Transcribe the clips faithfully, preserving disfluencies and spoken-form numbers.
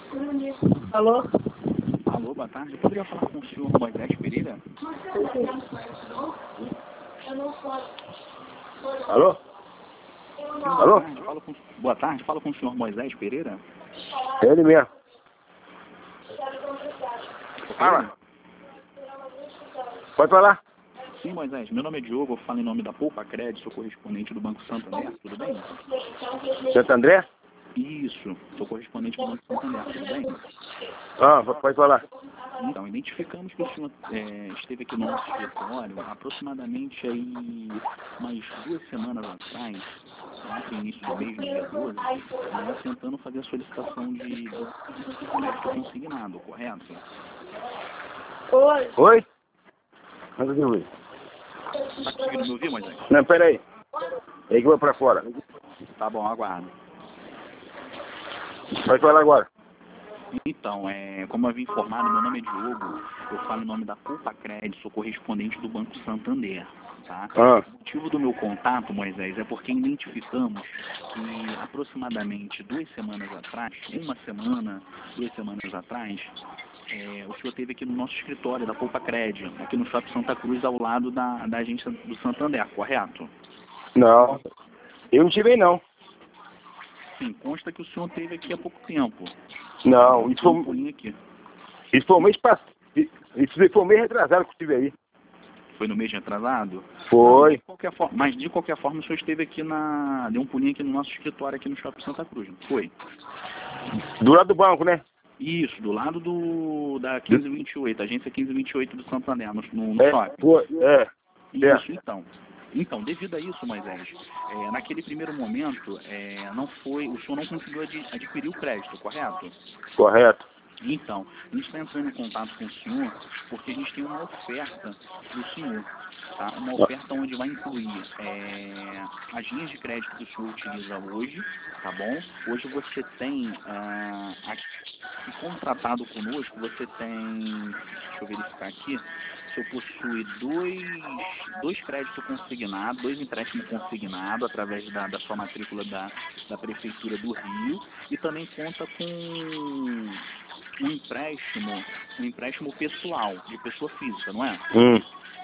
Alô? Alô, boa tarde. Eu poderia falar com o senhor Moisés Pereira? Alô? Sim, Alô? boa tarde. Falo com... Boa tarde, falo com o senhor Moisés Pereira? É ele mesmo. Fala. Pode falar? Sim, Moisés. Meu nome é Diogo, eu falo em nome da Poupa Crédito, sou correspondente do Banco Santander, tudo bem? Santo André? Isso, sou correspondente do Banco Santander, tudo bem? Ah, pode falar. Então, identificamos que o senhor é, esteve aqui no nosso escritório aproximadamente aí umas duas semanas atrás, lá no início do mês, no dia doze, né, tentando fazer a solicitação de crédito consignado, correto? Oi. Oi? Manda de ouvir. Tá conseguindo me ouvir, Moisés? Não, pera aí. É que eu vou pra fora. Tá bom, aguardo. Pode falar agora. Então, é, como eu havia informado, meu nome é Diogo, eu falo em nome da Poupa Crédito, sou correspondente do Banco Santander, tá? Ah. O motivo do meu contato, Moisés, é porque identificamos que aproximadamente duas semanas atrás, uma semana, duas semanas atrás, é, o senhor esteve aqui no nosso escritório da Poupa Crédito, aqui no Shopping Santa Cruz, ao lado da, da agência do Santander, correto? Não. Eu não tive aí, não. Sim, consta que o senhor esteve aqui há pouco tempo. Não, isso Deu um foi, pulinho aqui. isso foi um mês passado. Isso foi um mês retrasado que eu estive aí. Foi no mês atrasado? Foi. De qualquer forma, mas de qualquer forma o senhor esteve aqui na... Deu um pulinho aqui no nosso escritório aqui no Shopping Santa Cruz, não foi? Do lado do banco, né? Isso, do lado do da quinze vinte e oito, agência quinze vinte e oito do Santander, no, no, no É, shopping. foi, é. Isso, então. Então, devido a isso, Moisés, é, naquele primeiro momento, é, não foi, o senhor não conseguiu ad, adquirir o crédito, correto? Correto. Então, a gente está entrando em contato com o senhor porque a gente tem uma oferta para o senhor, tá? Uma oferta onde vai incluir é, as linhas de crédito que o senhor utiliza hoje, tá bom? Hoje você tem, ah, aqui contratado conosco, você tem, deixa eu verificar aqui, o senhor possui dois, dois créditos consignados, dois empréstimos consignados através da, da sua matrícula da, da Prefeitura do Rio e também conta com um empréstimo, um empréstimo pessoal, de pessoa física, não é? Hum.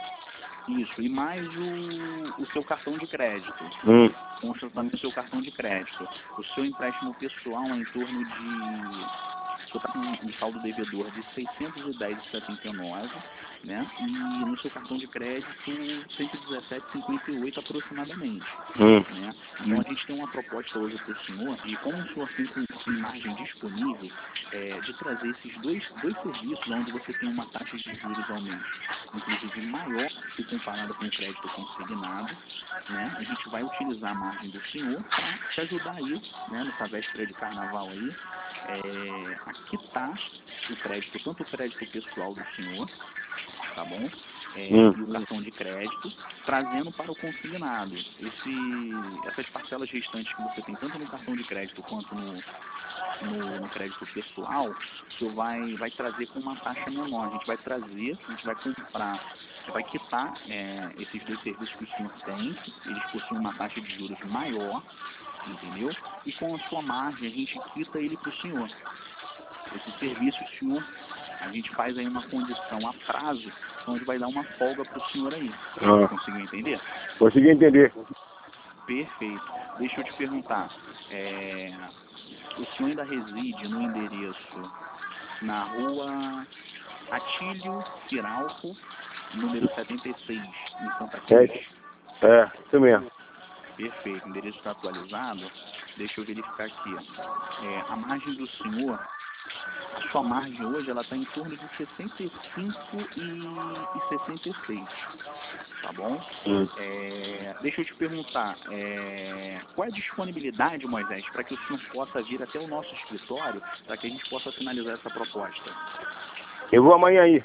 Isso, e mais o, o seu cartão de crédito. Hum. Consta também o seu cartão de crédito. O seu empréstimo pessoal é em torno de... O senhor está com um saldo devedor de seiscentos e dez vírgula setenta e nove, né? E no seu cartão de crédito cento e dezessete vírgula cinquenta e oito aproximadamente. Hum. Né? Então a gente tem uma proposta hoje para o senhor, e como o senhor tem com com margem disponível, é, de trazer esses dois, dois serviços onde você tem uma taxa de juros ao mês, inclusive maior se comparada com o crédito consignado, né? A gente vai utilizar a margem do senhor para te ajudar aí, né, nessa véspera de carnaval aí, é, a quitar o crédito, tanto o crédito pessoal do senhor, tá bom? É, Hum. e o cartão de crédito, trazendo para o consignado esse, essas parcelas restantes que você tem, tanto no cartão de crédito quanto no, no, no crédito pessoal, o senhor vai, vai trazer com uma taxa menor. A gente vai trazer, a gente vai comprar, vai quitar é, esses dois serviços que o senhor tem, eles possuem uma taxa de juros maior, entendeu? E com a sua margem a gente quita ele para o senhor. Esse serviço, o senhor, a gente faz aí uma condição a prazo, onde vai dar uma folga para o senhor aí. Ah. Conseguiu entender? Consegui entender. Perfeito. Deixa eu te perguntar, é, o senhor ainda reside no endereço na rua Atílio Firalco, número setenta e seis, em Santa Cruz? É, é, isso mesmo. Perfeito. O endereço está atualizado. Deixa eu verificar aqui. É, a margem do senhor, a sua margem hoje, ela está em torno de sessenta e cinco e sessenta e seis, tá bom? Hum. É, deixa eu te perguntar, é, qual é a disponibilidade, Moisés, para que o senhor possa vir até o nosso escritório, para que a gente possa finalizar essa proposta? Eu vou amanhã aí.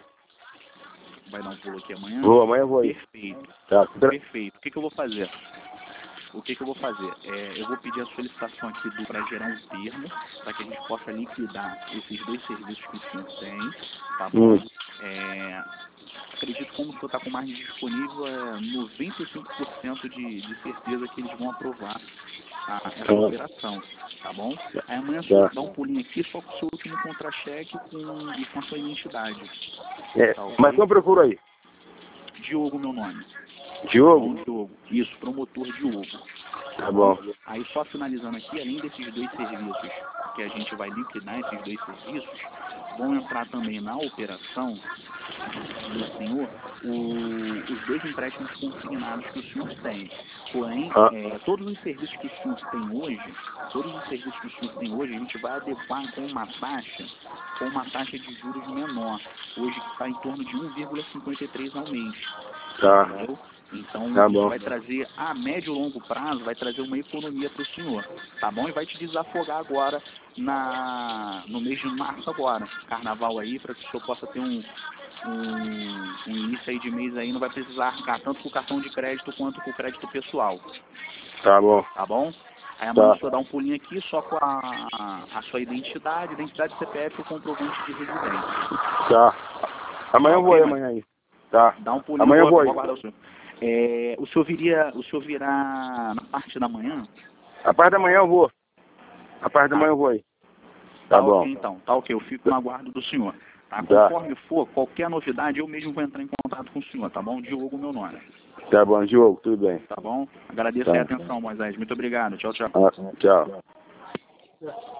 Vai dar um pulo aqui amanhã? Vou, amanhã eu vou aí. Perfeito. Tá. Perfeito. O que, que eu vou fazer? o que, que eu vou fazer? É, eu vou pedir a solicitação aqui para gerar um termo, para que a gente possa liquidar esses dois serviços que o senhor tem, tá bom? Hum. É, acredito como o senhor está com margem disponível, é noventa e cinco por cento de, de certeza que eles vão aprovar a, essa Hum. operação, tá bom? Aí amanhã o Tá. senhor dá um pulinho aqui só com o seu último contra-cheque com, e com a sua identidade. É, Tá, ok? mas quem procura aí? Diogo, meu nome. Diogo? Bom, Diogo. Isso, promotor Diogo. Tá bom. Aí só finalizando aqui, além desses dois serviços que a gente vai liquidar, esses dois serviços, vão entrar também na operação do senhor o, os dois empréstimos consignados que o senhor tem. Porém, Ah. é, todos os serviços que o senhor tem hoje, todos os serviços que o senhor tem hoje, a gente vai adequar com uma taxa, com uma taxa de juros menor. Hoje que está em torno de um vírgula cinquenta e três ao mês. Tá. Entendeu? Então, Tá isso bom. vai trazer, a médio e longo prazo, vai trazer uma economia para o senhor, tá bom? E vai te desafogar agora, na, no mês de março agora, carnaval aí, para que o senhor possa ter um, um, um início aí de mês aí, não vai precisar arcar tanto com o cartão de crédito quanto com o crédito pessoal, Tá bom. tá bom? Aí amanhã Tá. o senhor dá um pulinho aqui só com a, a sua identidade, identidade C P F e o comprovante de residência. Tá. Amanhã eu vou aí, Ok, amanhã aí. Tá. Dá um pulinho, Amanhã eu vou vou aí. aguardar o senhor. É, o senhor viria, o senhor virá na parte da manhã? A parte da manhã eu vou. A parte da manhã eu vou aí. Tá, Tá bom. ok, então. Tá ok, eu fico no aguardo do senhor. Tá? Tá. Conforme for, qualquer novidade, eu mesmo vou entrar em contato com o senhor, tá bom? Diogo, meu nome. Tá bom, Diogo, tudo bem. Tá bom? Agradeço Tá. aí a atenção, Moisés. Muito obrigado. Tchau, tchau. Ah, tchau.